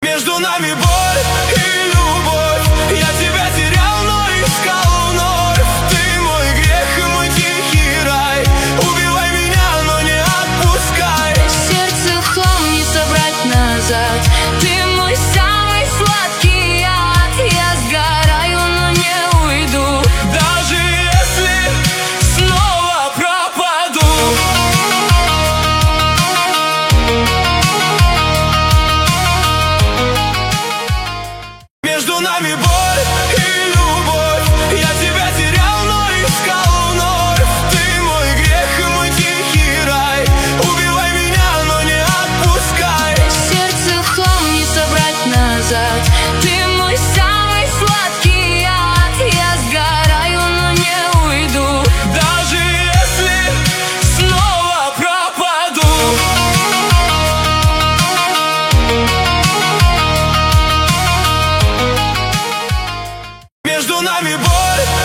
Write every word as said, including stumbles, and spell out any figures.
Между нами боль и любовь. Я тебя терял, но искал вновь. Ты мой грех и мой тихий рай. Убивай меня, но не отпускай. Сердце в хлам не собрать назад. Ты мой самый сладкий яд. Я сгораю, но не уйду, даже если снова пропаду. Между нами боль и любовь. Я тебя терял, но искал вновь. Ты мой грех и мой тихий рай. Убивай меня, но не отпускай. сердце в хлам не собрать назад. Ты мой самый сладкий яд. Я сгораю, но не уйду, даже если снова пропаду. Между нами боль